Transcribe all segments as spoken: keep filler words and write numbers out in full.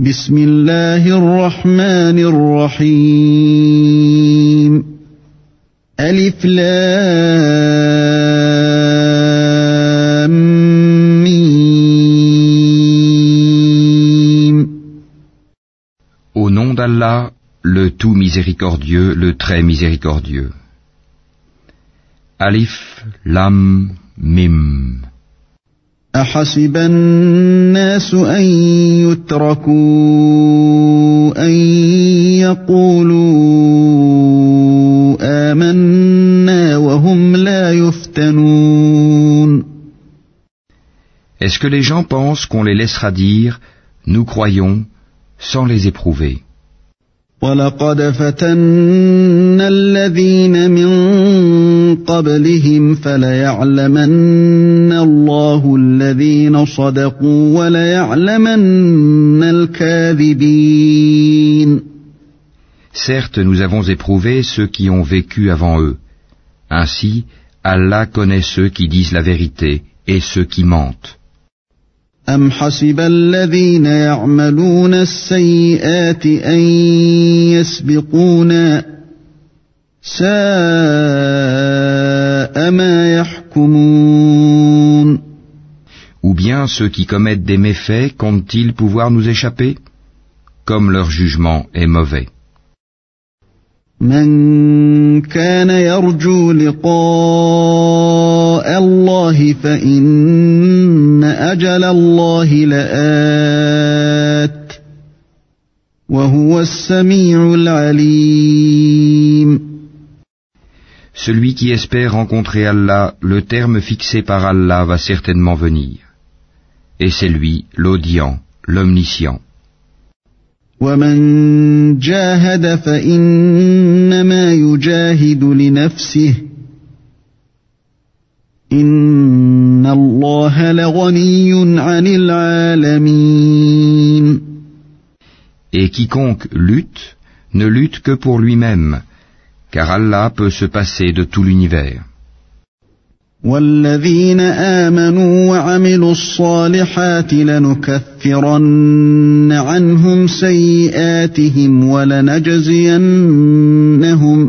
بسم الله الرحمن الرحيم ألف لام ميم. Au nom d'Allah, le tout miséricordieux, le très miséricordieux. Alif, Lam, Mim. أحسب الناس أن يتركوا أن يقولوا آمنا وهم لا يفتنون. Est-ce que les gens pensent qu'on les laissera dire « Nous croyons » sans les éprouver? وَلَقَدْ فَتَنَّا الَّذِينَ مِن قَبْلِهِمْ فَلَيَعْلَمَنَّ اللَّهُ الَّذِينَ صَدَقُوا وَلَيَعْلَمَنَّ الْكَاذِبِينَ. Certes, nous avons éprouvé ceux qui ont vécu avant eux. Ainsi, Allah connaît ceux qui disent la vérité et ceux qui mentent. أَمْ حَسِبَ الَّذِينَ يَعْمَلُونَ السَّيِّئَاتِ أَن يَسْبِقُونَا سَاءَ مَا يَحْكُمُونَ. Ou bien ceux qui commettent des méfaits comptent-ils pouvoir nous échapper? Comme leur jugement est mauvais. من كان يرجو لقاء الله فإن أجل الله لآت وهو السميع العليم. Celui qui espère rencontrer Allah, le terme fixé par Allah va certainement venir. Et c'est lui, l'audient, l'omniscient. وَمَنْ جَاهَدَ فَإِنَّمَا يُجَاهِدُ لِنَفْسِهِ إِنَّ اللَّهَ لَغَنِيٌّ عَنِ الْعَالَمِينَ. Et quiconque lutte, ne lutte que pour lui-même, car Allah peut se passer de tout l'univers. وَالَّذِينَ آمَنُوا وَعَمِلُوا الصَّالِحَاتِ لَنُكَفِّرَنَّ عَنْهُمْ سَيِّئَاتِهِمْ وَلَنَجْزِيَنَّهُمْ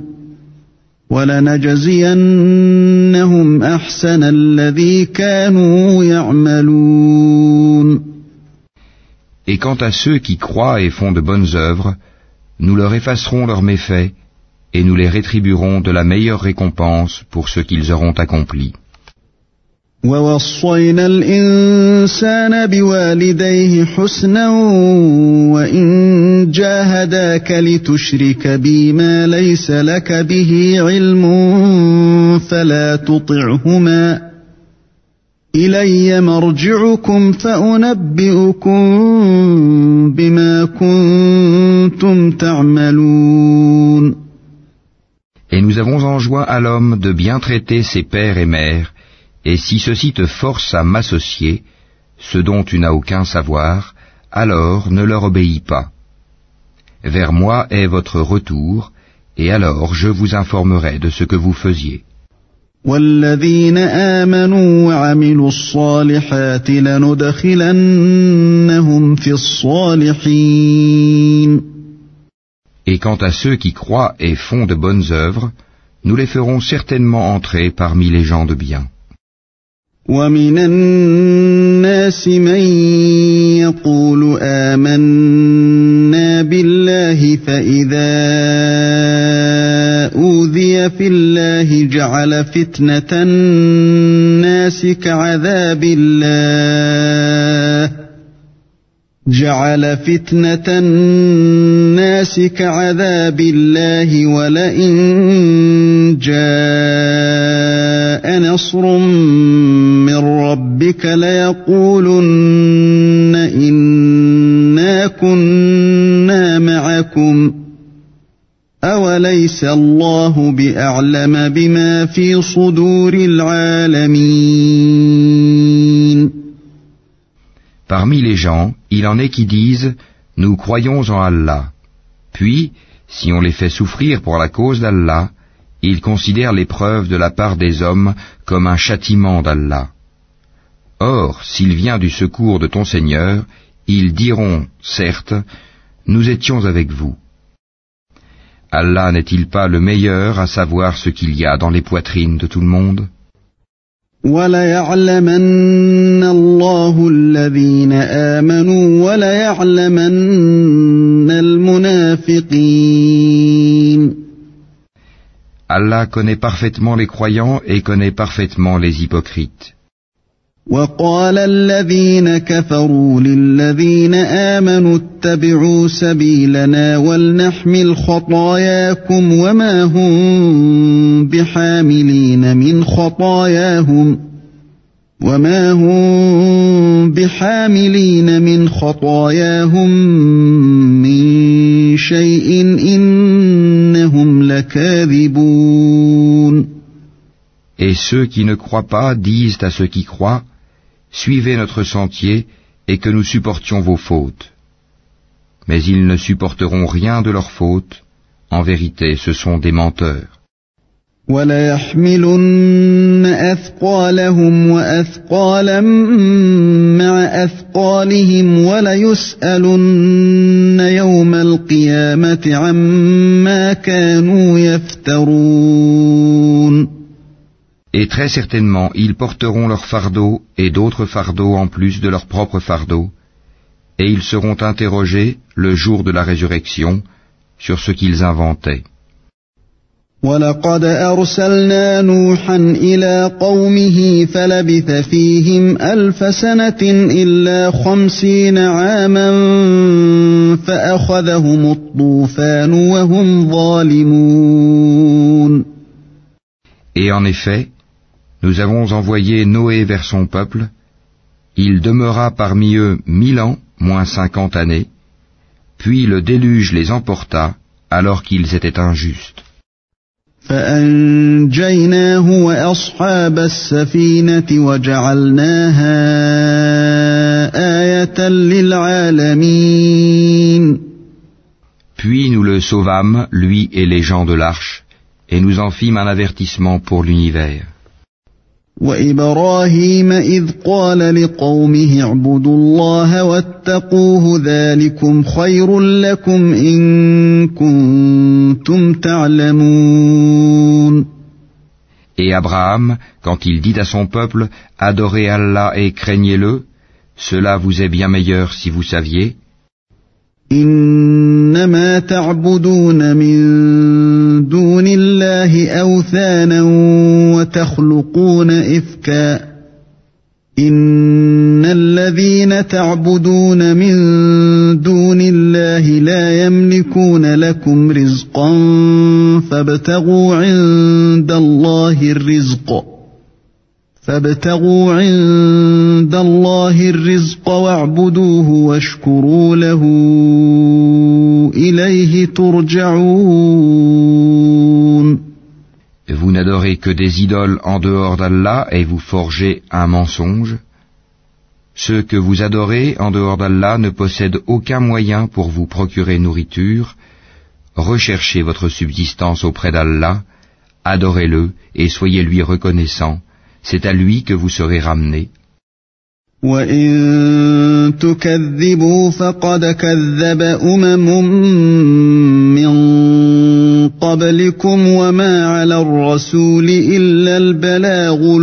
وَلَنَجْزِيَنَّهُمْ أَحْسَنَ الَّذِي كَانُوا يَعْمَلُونَ. Et quant à ceux qui croient et font de bonnes œuvres, nous leur effacerons leurs méfaits et nous les rétribuerons de la meilleure récompense pour ce qu'ils auront accompli. وَوَصَّيْنَا الْإِنسَانَ بِوَالِدَيْهِ حُسْنًا وَإِنْ جَاهَدَاكَ لِتُشْرِكَ بِي مَا لَيْسَ لَكَ بِهِ عِلْمٌ فَلَا تُطِعْهُمَا إِلَيَّ مَرْجِعُكُمْ فَأُنَبِّئُكُم بِمَا كُنتُمْ تَعْمَلُونَ. Et nous avons enjoint à l'homme de bien traiter ses pères et mères, et si ceux-ci te forcent à m'associer, ce dont tu n'as aucun savoir, alors ne leur obéis pas. Vers moi est votre retour, et alors je vous informerai de ce que vous faisiez. وَالَّذِينَ آمَنُوا وَعَمِلُوا الصَّالِحَاتِ لَنُدْخِلَنَّهُمْ فِي الصَّالِحِينَ. Et quant à ceux qui croient et font de bonnes œuvres, nous les ferons certainement entrer parmi les gens de bien. وَمِنَ النَّاسِ مَن يَقُولُ آمَنَّا بِاللَّهِ فَإِذَا أُوذِيَ فِي اللَّهِ جَعَلَ فِتْنَةَ النَّاسِ كَعَذَابِ اللَّهِ جَعَلَ فِتْنَةَ النَّاسِ كَعَذَابِ اللَّهِ وَلَئِن جَاءَ نَصْرٌ مِّن رَّبِّكَ لَيَقُولُنَّ إِنَّا كُنَّا مَعَكُمْ أَوَلَيْسَ اللَّهُ بِأَعْلَمَ بِمَا فِي صُدُورِ الْعَالَمِينَ. Parmi les gens, il en est qui disent « Nous croyons en Allah ». Puis, si on les fait souffrir pour la cause d'Allah, ils considèrent l'épreuve de la part des hommes comme un châtiment d'Allah. Or, s'il vient du secours de ton Seigneur, Ils diront, certes, nous étions avec vous. Allah n'est-il pas le meilleur à savoir ce qu'il y a dans les poitrines de tout le monde? وَلَيَعْلَمَنَّ اللَّهُ الَّذِينَ آمَنُوا وَلَيَعْلَمَنَّ الْمُنَافِقِينَ. Allah connaît parfaitement les croyants et connaît parfaitement les hypocrites. وَقَالَ الَّذِينَ كَفَرُوا لِلَّذِينَ آمَنُوا اتَّبِعُوا سَبِيلَنَا وَلْنَحْمِلْ خَطَايَاكُمْ وَمَا هُمْ بِحَامِلِينَ مِنْ خَطَايَاهُمْ وَمَا هُمْ بِحَامِلِينَ مِنْ خَطَايَاهُمْ مِنْ شَيْءٍ إِنَّهُمْ لَكَاذِبُونَ. Et ceux qui ne croient pas disent à ceux qui croient, suivez notre sentier et que nous supportions vos fautes. Mais ils ne supporteront rien de leurs fautes. En vérité, ce sont des menteurs. وَلَيَحْمِلُنَّ أَثْقَالَهُمْ وَأَثْقَالًا مَّعَ أَثْقَالِهِمْ وَلَيُسْأَلُنَّ يَوْمَ الْقِيَامَةِ عَمَّا كَانُوا يَفْتَرُونَ. Et très certainement, ils porteront leur fardeau et d'autres fardeaux en plus de leur propre fardeau, et ils seront interrogés le jour de la résurrection sur ce qu'ils inventaient. وَلَقَدْ أَرْسَلْنَا نُوحًا إِلَىٰ قَوْمِهِ فَلَبِثَ فِيهِمْ أَلْفَ سَنَةٍ إِلَّا خَمْسِينَ عَامًا فَأَخَذَهُمُ الطُّوفَانُ وَهُمْ ظَالِمُونَ. Et en effet, nous avons envoyé Noé vers son peuple. Il demeura parmi eux mille ans, moins cinquante années, puis le déluge les emporta alors qu'ils étaient injustes. فَأَنْجَيْنَاهُ وَأَصْحَابَ السَّفِينَةِ وَجَعَلْنَاهَا آيَةً لِلْعَالَمِينَ. Puis nous le sauvâmes, lui et les gens de l'arche, et nous en fîmes un avertissement pour l'univers. وَإِبْرَاهِيمَ إِذْ قَالَ لِقَوْمِهِ اعْبُدُوا اللَّهَ وَاتَّقُوهُ ذَلِكُمْ خَيْرٌ لَكُمْ إِن كُنتُمْ تَعْلَمُونَ. Et Abraham, quand il dit à son peuple, adorez Allah et craignez-le, cela vous est bien meilleur si vous saviez. إنما تعبدون من دون الله أوثانا وتخلقون إفكا إن الذين تعبدون من دون الله لا يملكون لكم رزقا فابتغوا عند الله الرزق فابتغوا عند الله الرزق واعبدوه واشكروا له إليه ترجعون. Vous n'adorez que des idoles en dehors d'Allah et vous forgez un mensonge. Ceux que vous adorez en dehors d'Allah ne possèdent aucun moyen pour vous procurer nourriture. Recherchez votre subsistance auprès d'Allah, adorez-le et soyez lui reconnaissants. C'est à lui que vous serez ramenés. وَإِن تُكَذِّبُوا فَقَدْ كَذَّبَ أُمَمٌ مِّن قَبْلِكُمْ وَمَا عَلَى الرَّسُولِ إِلَّا الْبَلَاغُ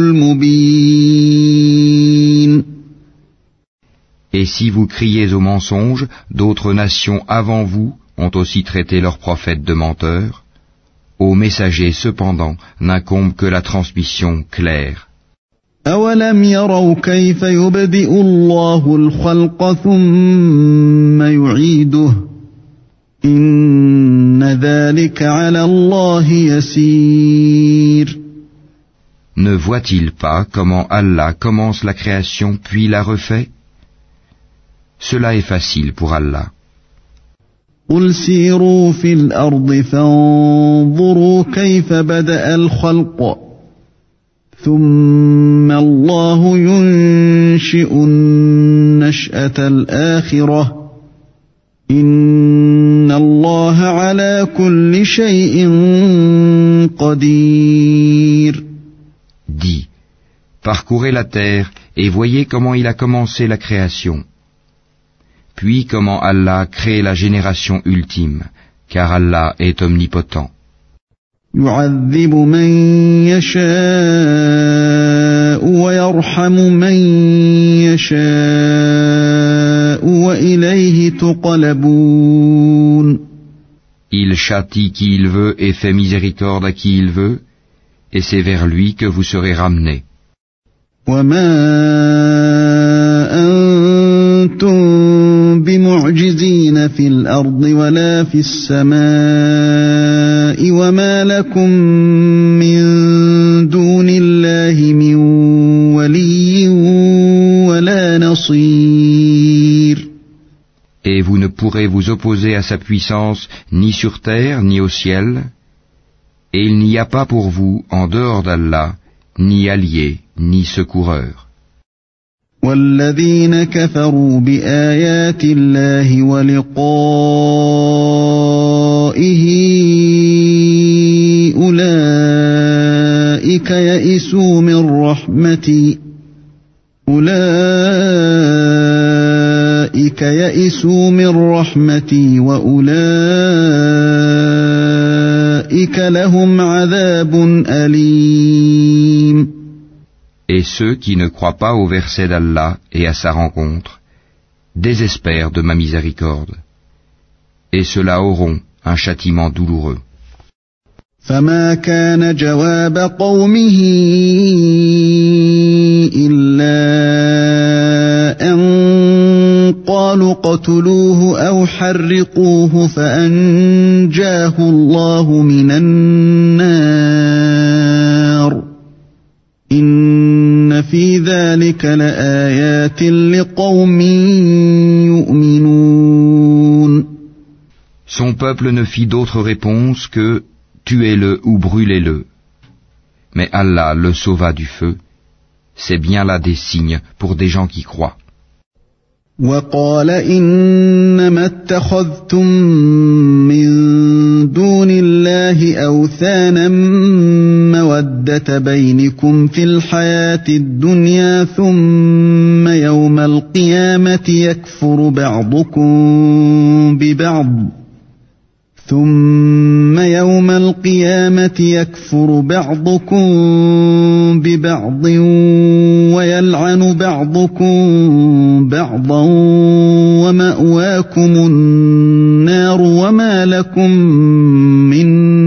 الْمُبِينُ. Et si vous criez au mensonge, d'autres nations avant vous ont aussi traité leurs prophètes de menteurs. Aux messagers, cependant, n'incombe que la transmission claire. أَوَلَمْ يَرَوْا كَيْفَ يُبْدِئُ اللَّهُ الْخَلْقَ ثُمَّ يُعِيدُهُ إِنَّ ذَلِكَ عَلَى اللَّهِ يَسِيرٌ. Ne voit-il pas comment Allah commence la création puis la refait? Cela est facile pour Allah. قُلْ سِيرُوا فِي الْأَرْضِ فَانظُرُوا كَيْفَ بَدَأَ الْخَلْقَ ثُمَّ اللَّهُ يُنشِئُ النَّشْأَةَ الْآخِرَةَ إِنَّ اللَّهَ عَلَى كُلِّ شَيْءٍ قَدِيرٌ. Dis, parcourez la terre et voyez comment il a commencé la création. puis comment Allah crée la génération ultime, car Allah est omnipotent. يعذب من يشاء ويرحم من يشاء وإليه تقلبون. Il châtie qui il veut et fait miséricorde à qui il veut, et c'est vers lui que vous serez ramenés. وما أنتم بمعجزين في الأرض ولا في السماء وما لكم من دون الله من ولي ولا نصير. Et vous ne pourrez vous opposer à sa puissance ni sur terre ni au ciel, et il n'y a pas pour vous, en dehors d'Allah, ni allié, ni secoureur. والذين كفروا بآيات الله ولقائه أولئك يئسوا من رحمتي أولئك يئسوا من رحمتي وأولئك لهم عذاب أليم. Et ceux qui ne croient pas au verset d'Allah et à sa rencontre désespèrent de ma miséricorde, et ceux-là auront un châtiment douloureux. فما كان جواب قومه إلا أن قالوا اقتلوه أو حرقوه فأنجاه الله من النار إن في ذلك لآيات لقوم يؤمنون. Son peuple ne fit d'autre réponse que tuez-le ou brûlez-le. Mais Allah le sauva du feu. C'est bien là des signes pour des gens qui croient. وقال إنما اتخذتم من دون الله أوثانا مودة بينكم في الحياة الدنيا ثم يوم القيامة يكفر بعضكم ببعض ثم يوم القيامة يكفر بعضكم ببعض ويلعن بعضكم بعضا ومأواكم النار وما لكم من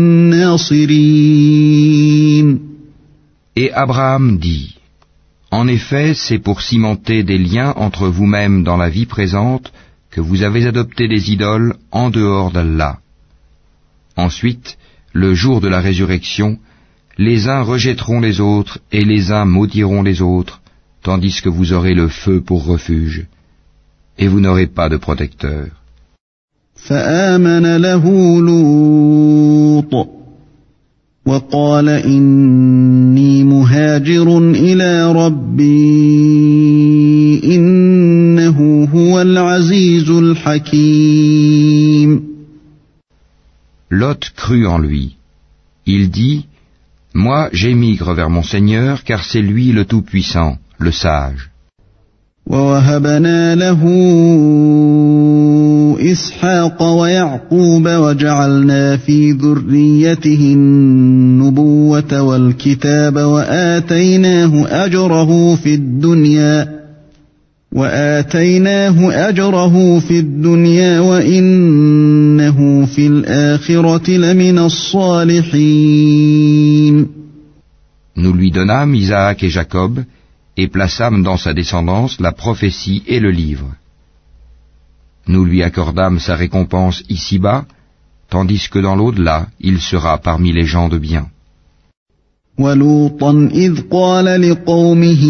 ناصرين. Et Abraham dit, en effet, c'est pour cimenter des liens entre vous-mêmes dans la vie présente que vous avez adopté des idoles en dehors d'Allah. Ensuite, le jour de la résurrection, les uns rejetteront les autres et les uns maudiront les autres, tandis que vous aurez le feu pour refuge, et vous n'aurez pas de protecteur. فآمن له لوط وقال إني مهاجر إلى ربي إنه هو العزيز الحكيم. Lot crut en lui. Il dit, « Moi j'émigre vers mon Seigneur, car c'est lui le Tout-Puissant, le Sage. » ووهبنا له إسحاق ويعقوب وجعلنا في ذريته النبوة والكتاب وآتيناه أجره في الدنيا وآتيناه أجره في الدنيا وإنه في الآخرة لمن الصالحين. Nous lui donnâmes Isaac et Jacob, et plaçâmes dans sa descendance la prophétie et le livre. Nous lui accordâmes sa récompense ici-bas, tandis que dans l'au-delà, il sera parmi les gens de bien. وَلُوطًا إِذْ قَالَ لِقَوْمِهِ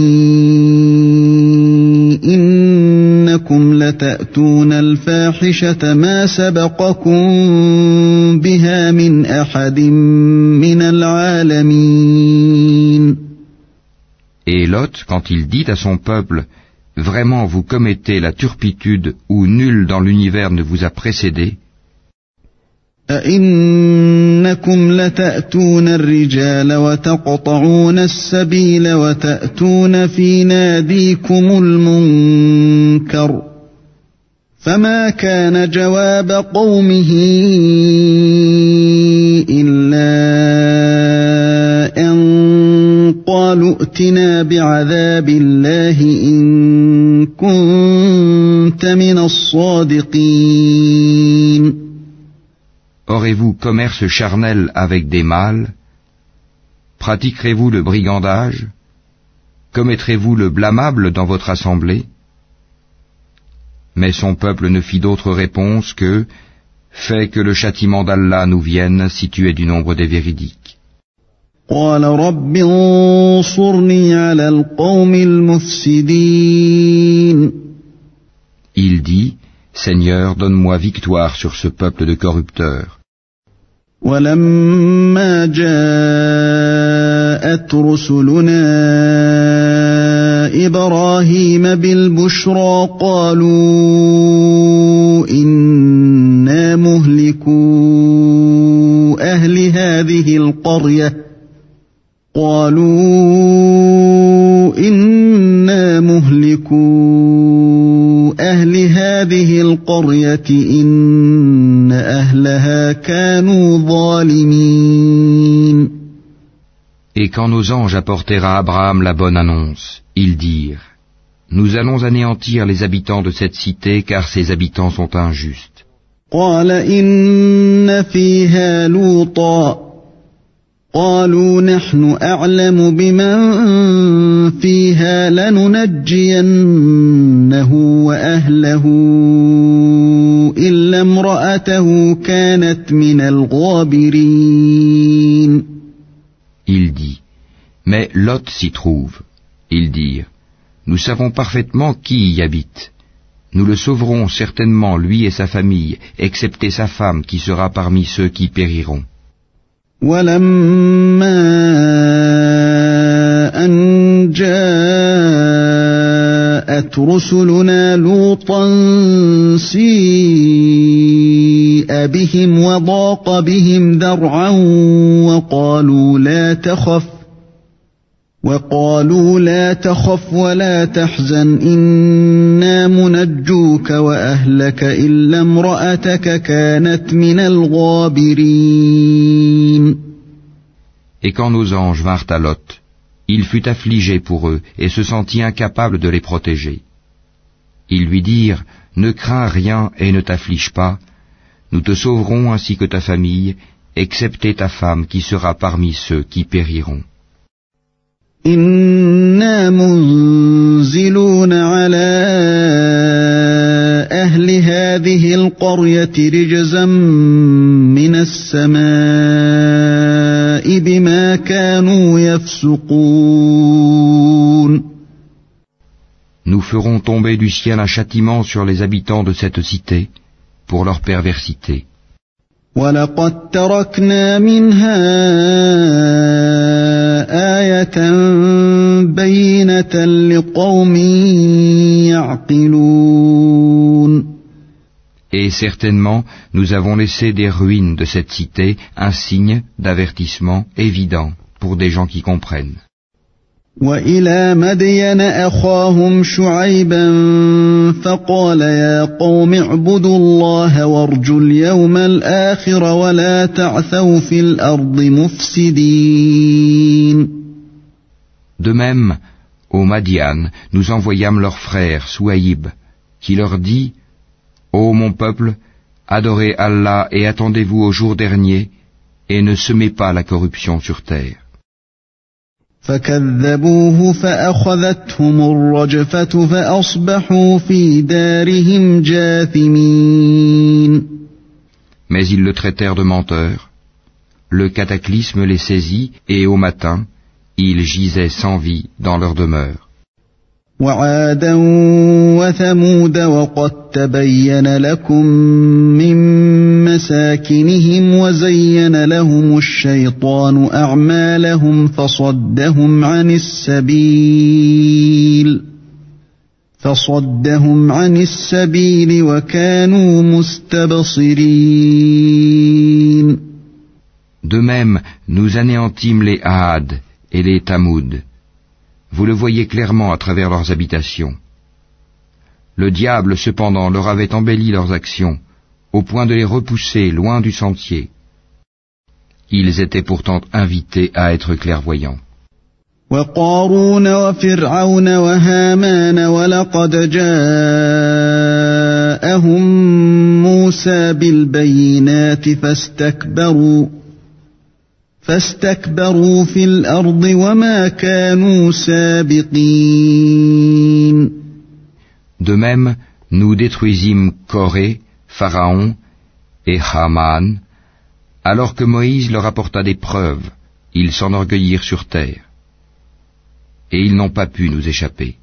إِنَّكُمْ لَتَأْتُونَ الْفَاحِشَةَ مَا سَبَقَكُم بِهَا مِنْ أَحَدٍ مِنَ الْعَالَمِينَ. Et Lot, quand il dit à son peuple, « Vraiment vous commettez la turpitude où nul dans l'univers ne vous a précédé » أَإِنَّكُمْ لَتَأْتُونَ الرِّجَالَ وَتَقْطَعُونَ السَّبِيلَ وَتَأْتُونَ فِي نَادِيكُمُ الْمُنكَرَ فما كان جواب قومه إلا أن قالوا ائتنا بعذاب الله إن كنت من الصادقين. Aurez-vous commerce charnel avec des mâles? Pratiquerez-vous le brigandage? Commettrez-vous le blâmable dans votre assemblée? Mais son peuple ne fit d'autre réponse que « Fais que le châtiment d'Allah nous vienne si tu es du nombre des véridiques. » قال رب انصرني على القوم المفسدين. Il dit « Seigneur, donne-moi victoire sur ce peuple de corrupteurs. » ولما جاءت رسلنا إبراهيم بالبشرى قالوا إنا مهلكو أهل هذه القرية قالوا إنا مهلكو أهل هذه القرية إن أهلها كانوا ظالمين. Et quand nos anges apportèrent à Abraham la bonne annonce, ils dirent « Nous allons anéantir les habitants de cette cité car ses habitants sont injustes. » قال إن فيها لوطا قالوا نحن أعلم بمن فيها لننجينه وأهله إلا امرأته كانت من الغابرين. Il dit « Mais Lot s'y trouve. » Ils dirent « Nous savons parfaitement qui y habite. Nous le sauverons certainement, lui et sa famille, excepté sa femme qui sera parmi ceux qui périront. » ولما أن جاءت رسلنا لوطا سيء بهم وضاق بهم ذرعا وقالوا لا تخف وقالوا لا تخف ولا تحزن إنا منجوك وأهلك إلا امرأتك كانت من الغابرين. Et quand nos anges vinrent à Lot, il fut affligé pour eux et se sentit incapable de les protéger. Ils lui dirent « Ne crains rien et ne t'afflige pas, nous te sauverons ainsi que ta famille, excepté ta femme qui sera parmi ceux qui périront. » إنا منزلون على أهل هذه القرية رجزا من السماء بما كانوا يفسقون. Nous ferons tomber du ciel un châtiment sur les habitants de cette cité pour leur perversité. وَلَقَدْ تَرَكْنَا مِنْهَا آيَةً بَيِّنَةً لِقَوْمٍ يَعْقِلُونَ. Et certainement, nous avons laissé des ruines de cette cité un signe d'avertissement évident pour des gens qui comprennent. وَإِلَى مَدْيَنَ أَخَاهُمْ شُعَيْبًا فَقَالَ يَا قَوْمِ اعْبُدُوا اللَّهَ وَارْجُوا الْيَوْمَ الْآخِرَ وَلَا تَعْثَوْا فِي الْأَرْضِ مُفْسِدِينَ. De même, au Madian, nous envoyâmes leur frère Souaïb, qui leur dit « Ô mon peuple, adorez Allah et attendez-vous au jour dernier, et ne semez pas la corruption sur terre. » فكذبوه فأخذتهم الرجفة فأصبحوا في دارهم جاثمين. Mais ils le traitèrent de menteur. Le cataclysme les saisit et au matin, ils gisaient sans vie dans leur demeure. وعادا وثمود وقد تبين لكم من مساكنهم وزين لهم الشيطان أعمالهم فصدهم عن السبيل فصدهم عن السبيل وكانوا مستبصرين. De même, nous anéantîmes les Aad et les Tamoud. Vous le voyez clairement à travers leurs habitations. Le diable cependant leur avait embelli leurs actions, au point de les repousser loin du sentier. Ils étaient pourtant invités à être clairvoyants. وقارون وفرعون وهامان ولقد جاءهم موسى بالبينات فاستكبروا فاستكبروا في الأرض وما كانوا سابقين. De même, nous détruisîmes Corée, Pharaon et Haman, alors que Moïse leur apporta des preuves, ils s'enorgueillirent sur terre. Et ils n'ont pas pu nous échapper.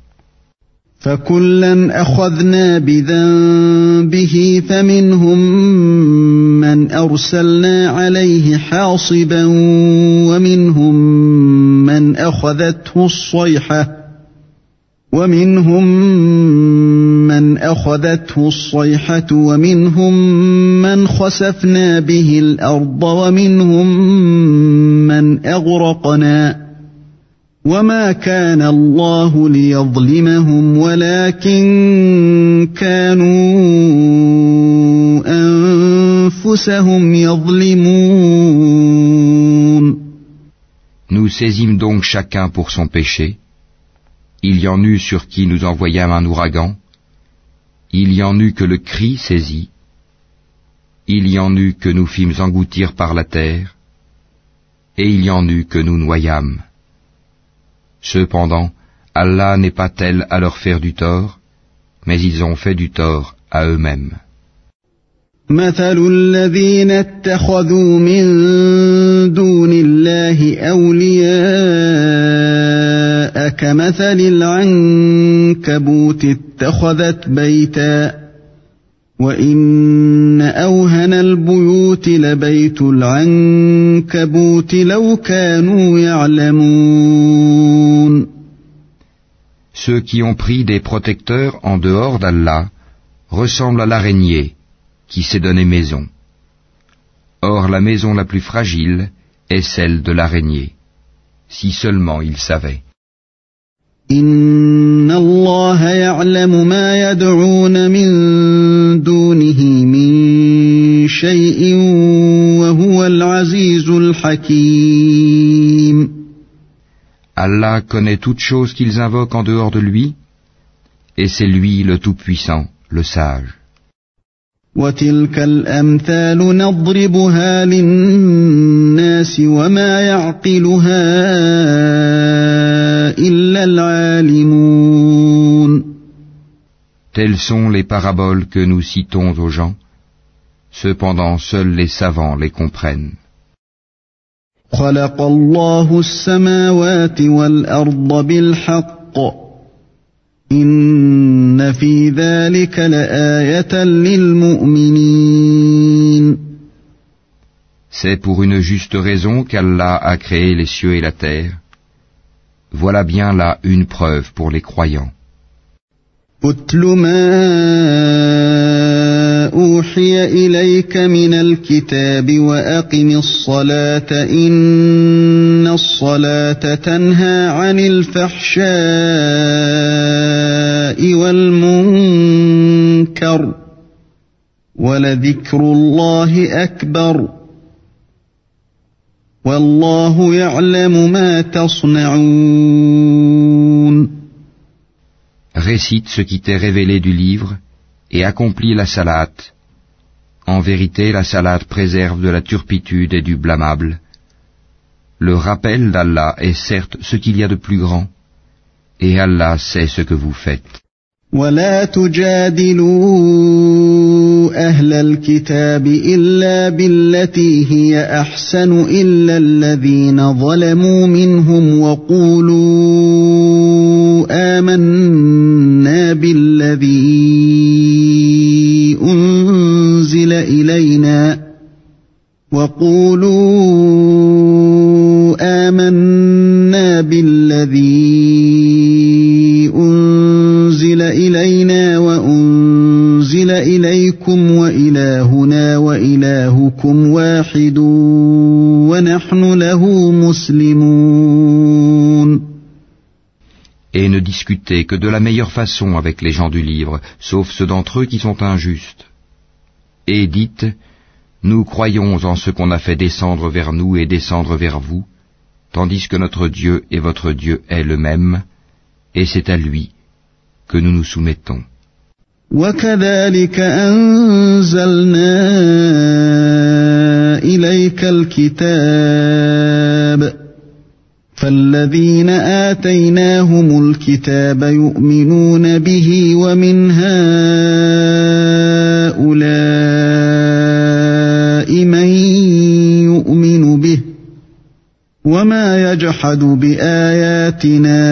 فكلا أخذنا بذنبه فمنهم من أرسلنا عليه حاصبا ومنهم من أخذته الصيحة ومنهم من أخذته الصيحة ومنهم من خسفنا به الأرض ومنهم من أغرقنا وما كان الله ليظلمهم ولكن كانوا أنفسهم يظلمون. Nous saisîmes donc chacun pour son péché. Il y en eut sur qui nous envoyâmes un ouragan. Il y en eut que le cri saisit. Il y en eut que nous fîmes engloutir par la terre. Et il y en eut que nous noyâmes. Cependant, Allah n'est pas tel à leur faire du tort, mais ils ont fait du tort à eux-mêmes. مثل الذين اتخذوا من دون الله أولياء كمثل العنكبوت اتخذت بيتا وإن أوهن البيوت لبيت العنكبوت لو كانوا يعلمون. Ceux qui ont pris des protecteurs en dehors d'Allah ressemblent à l'araignée qui s'est donné maison. Or la maison la plus fragile est celle de l'araignée, si seulement ils savaient. إن الله يعلم ما يدعون من دونه من شيء وهو العزيز الحكيم. Allah connaît toutes choses qu'ils invoquent en dehors de lui, et c'est lui le Tout-Puissant, le Sage. وتلك الأمثال نضربها للناس وما يعقلها إلا العالمون. Telles sont les paraboles que nous citons aux gens, cependant seuls les savants les comprennent. خلق الله السماوات والأرض بالحق إن في ذلك لآية للمؤمنين. C'est pour une juste raison qu'Allah a créé les cieux et la terre. Voilà bien là une preuve pour les croyants. أتل ما أوحي إليك من الكتاب وأقم الصلاة إن الصلاة تنهى عن الفحشاء والمنكر ولذكر الله أكبر والله يعلم ما تصنعون. Récite ce qui t'est révélé du livre et accomplis la salate. En vérité, la salate préserve de la turpitude et du blâmable. Le rappel d'Allah est certes ce qu'il y a de plus grand, et Allah sait ce que vous faites. ولا تجادلوا أهل الكتاب إلا بالتي هي أحسن إلا الذين ظلموا منهم وقولوا آمنا بالذي أنزل إلينا وقولوا آمنا بالذي أنزل إلينا وأنزل إليكم وإلهنا وإلهكم واحد ونحن له مسلمون. Et ne discutez que de la meilleure façon avec les gens du livre, sauf ceux d'entre eux qui sont injustes. Et dites, nous croyons en ce qu'on a fait descendre vers nous et descendre vers vous, tandis que notre Dieu et votre Dieu est le même, et c'est à lui que nous nous soumettons. وَكَذَلِكَ أَنزَلْنَا إِلَيْكَ الْكِتَابَ فَالَّذِينَ آتَيْنَاهُمُ الْكِتَابَ يُؤْمِنُونَ بِهِ وَمِنْ هَؤُلَاءِ مَن يُؤْمِنُ بِهِ وَمَا يَجْحَدُ بِآيَاتِنَا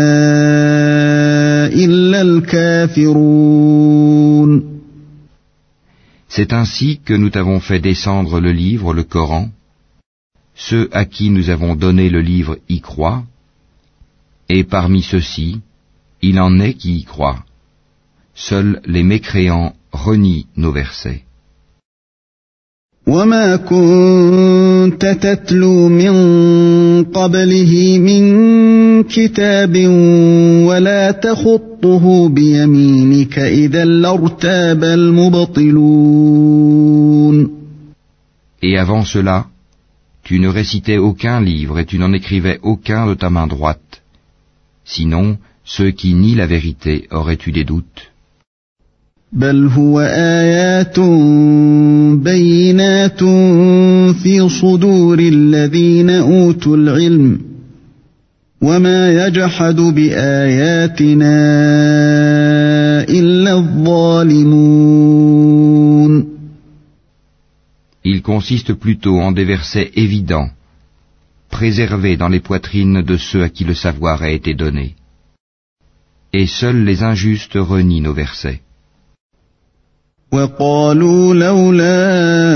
إِلَّا الْكَافِرُونَ. C'est ainsi que nous t'avons fait descendre le livre, le Coran. Ceux à qui nous avons donné le livre y croient, et parmi ceux-ci, il en est qui y croient. Seuls les mécréants renient nos versets. وَمَا كُنتَ تَتْلُو مِن قَبْلِهِ مِن كِتَابٍ وَلَا تَخُطُّهُ بِيَمِينِكَ إِذًا لَّارْتَابَ الْمُبْطِلُونَ. Et avant cela, tu ne récitais aucun livre et tu n'en écrivais aucun de ta main droite. Sinon, ceux qui nient la vérité auraient eu des doutes. بل هو آيات بينات في صدور الذين أوتوا العلم وما يجحد بآياتنا إلا الظالمون. Il consiste plutôt en des versets évidents, préservés dans les poitrines de ceux à qui le savoir a été donné. Et seuls les injustes renient nos versets. وَقَالُوا لَوْلَا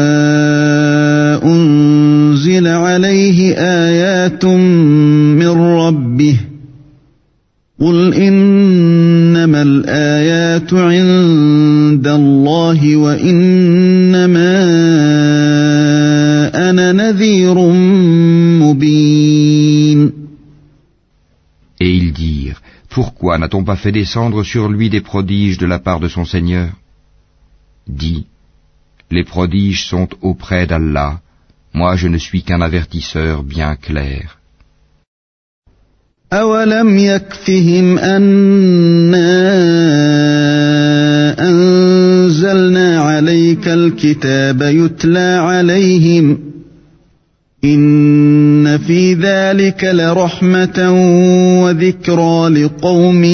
أُنزِلَ عَلَيْهِ آيَاتٌ مِّن رَّبِّهِ قُلْ إِنَّمَا الْآيَاتُ عِندَ اللَّهِ وَإِنَّمَا أَنَا نَذِيرٌ مُّبِينٌ. Et ils dirent, pourquoi n'a-t-on pas fait descendre sur lui des prodiges de la part de son Seigneur? Dis, les prodiges sont auprès d'Allah, moi je ne suis qu'un avertisseur bien clair. أَوَلَمْ يَكْفِهِمْ أَنَّا أَنزَلْنَا عَلَيْكَ الْكِتَابَ يُتْلَى عَلَيْهِمْ إِنَّ فِي ذَلِكَ لَرَحْمَةً وَذِكْرَى لِقَوْمٍ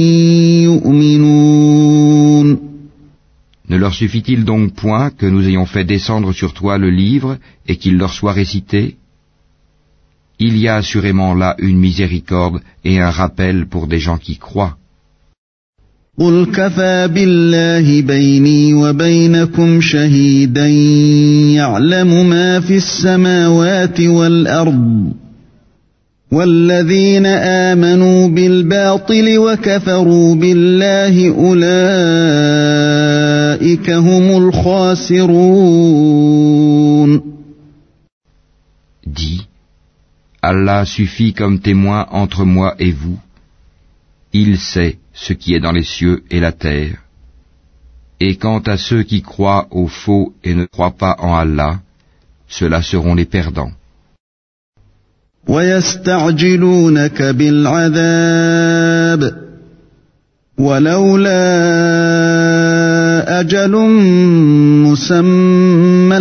يُؤْمِنُونَ. Ne leur suffit-il donc point que nous ayons fait descendre sur toi le livre et qu'il leur soit récité? Il y a assurément là une miséricorde et un rappel pour des gens qui croient. قُلْ كَفَى بِاللَّهِ بَيْنِي وَبَيْنَكُمْ شَهِيدًا يَعْلَمُ مَا فِي السَّمَاوَاتِ وَالْأَرْضِ وَالَّذِينَ آمَنُوا بِالْبَاطِلِ وَكَفَرُوا بِاللَّهِ أُولَئِكَ هُمُ الْخَاسِرُونَ. Dis, Allah suffit comme témoin entre moi et vous. Il sait ce qui est dans les cieux et la terre. Et quant à ceux qui croient au faux et ne croient pas en Allah, ceux-là seront les perdants. وَيَسْتَعْجِلُونَكَ بِالْعَذَابِ وَلَوْلَا أَجَلٌ مُّسَمًّى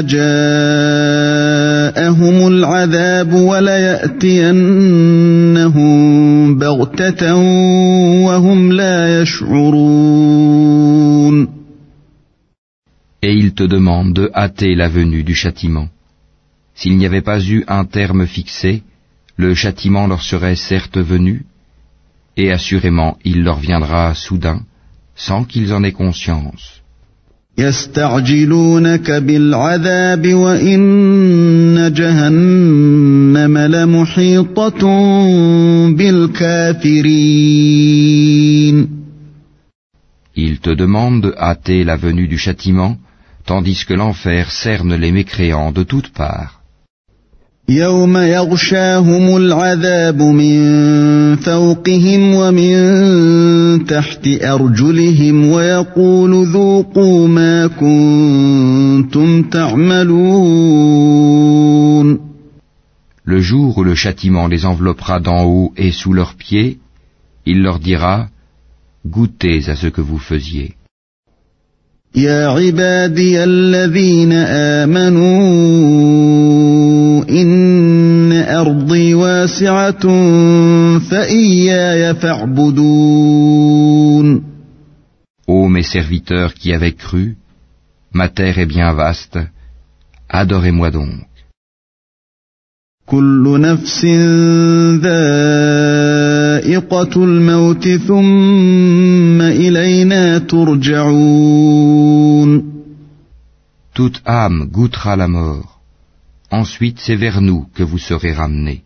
لَّجَاءَهُمُ الْعَذَابُ وَلَيَأْتِيَنَّهُم بَغْتَةً وَهُمْ لَا يَشْعُرُونَ. Et ils te demandent de hâter la venue du châtiment. S'il n'y avait pas eu un terme fixé, le châtiment leur serait certes venu, et assurément il leur viendra soudain, sans qu'ils en aient conscience. يَسْتَعْجِلُونَكَ بِالْعَذَابِ وَإِنَّ جَهَنَّمَ لَمُحِيطَةٌ بِالْكَافِرِينَ. Ils te demandent de hâter la venue du châtiment, tandis que l'enfer cerne les mécréants de toutes parts. يوم يغشاهم العذاب من فوقهم ومن تحت أرجلهم ويقول ذوقوا ما كنتم تعملون. Le jour où le châtiment les enveloppera d'en haut et sous leurs pieds, il leur dira: goûtez à ce que vous faisiez. يا عبادي الذين آمنوا إن أرضي واسعة فإياي فاعبدون. Ô mes serviteurs qui avez cru, ma terre est bien vaste, adorez-moi donc. كل نفس ذائقة الموت ثم إلينا ترجعون. Toute âme goûtera la mort, ensuite c'est vers nous que vous serez ramenés.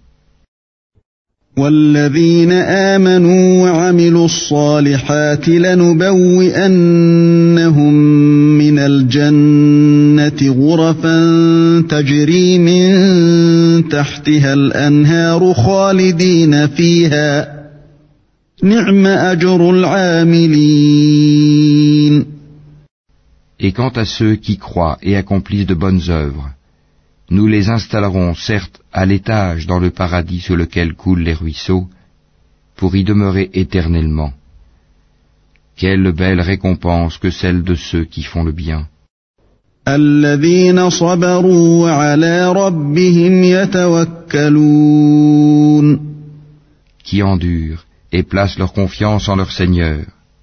والذين آمنوا وعملوا الصالحات لنبوئنهم من الجنة غرفا تجري من تحتها الأنهار خالدين فيها نعم أجر العاملين. Et quant à ceux qui croient et accomplissent de bonnes œuvres, nous les installerons certes à l'étage dans le paradis sur lequel coulent les ruisseaux, pour y demeurer éternellement. Quelle belle récompense que celle de ceux qui font le bien. الذين صبروا وعلى ربهم يتوكلون. Qui endurent et placent leur confiance en leur Seigneur.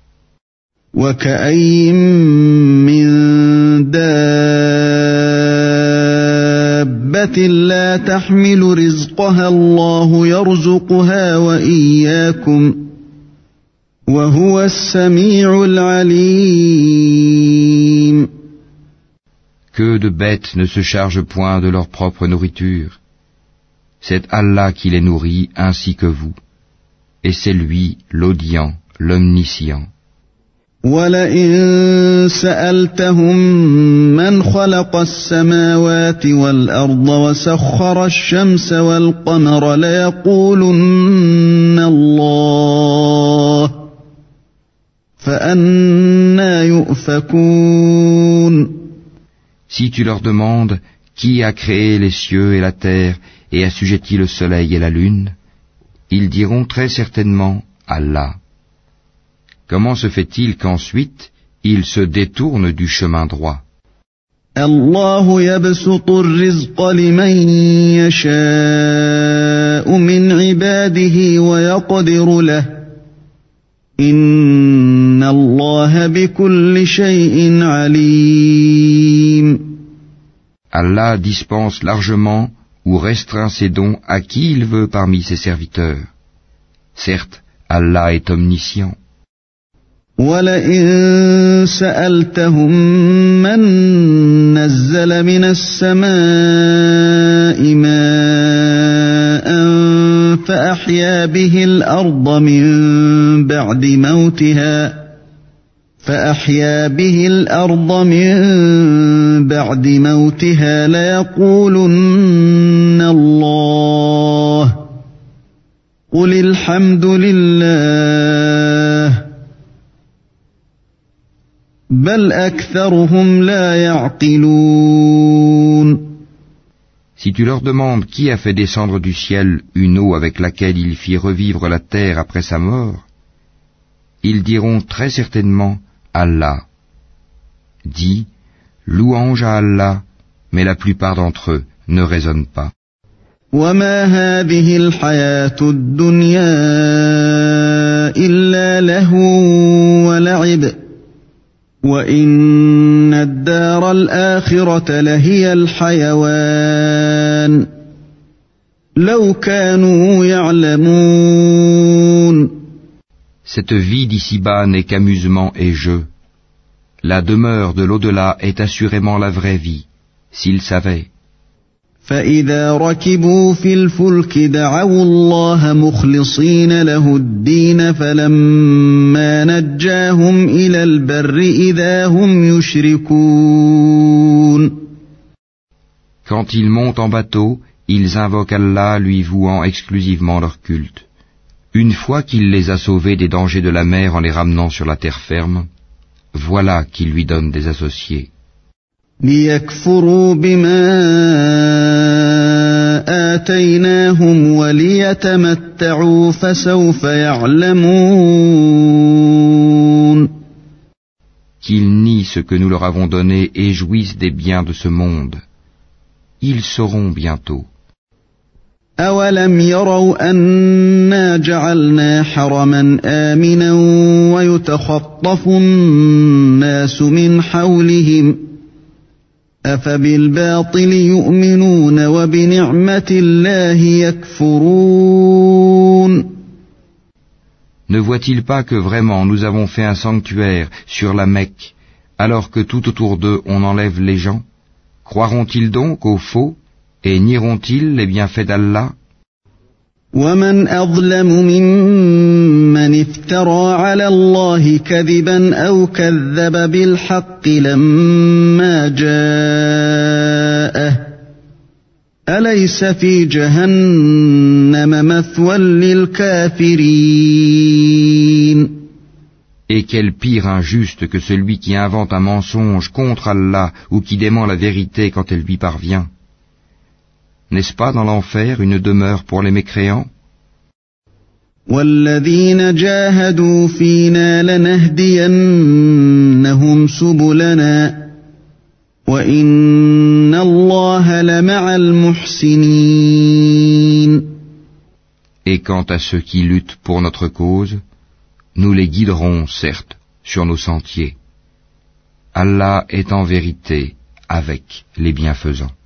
وكأي من دابة لا تحمل رزقها الله يرزقها وإياكم وهو السميع العليم. Que de bêtes ne se chargent point de leur propre nourriture. C'est Allah qui les nourrit ainsi que vous. Et c'est lui, l'audient, l'omniscient. وَلَئِن سَأَلْتَهُم مَّنْ خَلَقَ السَّمَاوَاتِ وَالْأَرْضَ وَسَخَّرَ الشَّمْسَ وَالْقَمَرَ لَيَقُولُنَّ اللَّهُ فَأَنَّىٰ يُؤْفَكُونَ. Si tu leur demandes qui a créé les cieux et la terre et assujetti le soleil et la lune, ils diront très certainement Allah. Comment se fait-il qu'ensuite ils se détournent du chemin droit? الله يبسط الرزق لمن يشاء من عباده ويقدر له إن الله بكل شيء عليم. Allah dispense largement ou restreint ses dons à qui il veut parmi ses serviteurs. Certes, Allah est omniscient. وَلَئِن سَأَلْتَهُم مَّن نَّزَّلَ مِنَ السَّمَاءِ مَاءً فَأَحْيَا بِهِ الْأَرْضَ مِن بَعْدِ مَوْتِهَا فَأَحْيَا بِهِ الْأَرْضَ مِن بَعْدِ مَوْتِهَا لَيَقُولُنَّ اللَّهُ قُلِ الْحَمْدُ لِلَّهِ بل أكثرهم لا يعقلون. Si tu leur demandes qui a fait descendre du ciel une eau avec laquelle il fit revivre la terre après sa mort, ils diront très certainement Allah. Dis, louange à Allah, mais la plupart d'entre eux ne raisonnent pas. وما هذه الحياة الدنيا إلا لهو ولعب وَإِنَّ الدَّارَ الْآخِرَةَ لَهِيَ الْحَيَوَانُ لَوْ كَانُوا يَعْلَمُونَ. Cette vie d'ici-bas n'est qu'amusement et jeu. La demeure de l'au-delà est assurément la vraie vie, s'ils savaient. فَإِذَا رَكِبُوا فِي الْفُلْكِ دَعَوُا اللَّهَ مُخْلِصِينَ لَهُ الدِّينَ فَلَمَّا نَجَّاهُمْ إِلَى الْبَرِّ إِذَا هُمْ يُشْرِكُونَ. Quand ils montent en bateau, ils invoquent Allah lui vouant exclusivement leur culte. Une fois qu'il les a sauvés des dangers de la mer en les ramenant sur la terre ferme, voilà qu'ils lui donnent des associés. ليكفروا بما آتيناهم وليتمتعوا فسوف يعلمون. Qu'ils nient ce que nous leur avons donné et jouissent des biens de ce monde. Ils sauront bientôt. أولم يروا أنا جعلنا حرما آمنا ويتخطف الناس من حولهم أفبالباطل يؤمنون وبنعمة الله يكفرون. Ne voient-ils pas que vraiment nous avons fait un sanctuaire sur la Mecque, alors que tout autour d'eux on enlève les gens? Croiront-ils donc au faux et nieront-ils les bienfaits d'Allah? ومن أظلم ممن افترى على الله كذبا أو كذب بالحق لما جاءه أليس في جهنم مثوى للكافرين. Et quel pire injuste que celui qui invente un mensonge contre Allah ou qui dément la vérité quand elle lui parvient. N'est-ce pas dans l'enfer une demeure pour les mécréants? وَالَّذِينَ جَاهَدُوا فِينَا لَنَهْدِيَنَّهُمْ سُبُلَنَا وَإِنَّ اللَّهَ لَمَعَ الْمُحْسِنِينَ. Et quant à ceux qui luttent pour notre cause, nous les guiderons, certes, sur nos sentiers. Allah est en vérité avec les bienfaisants.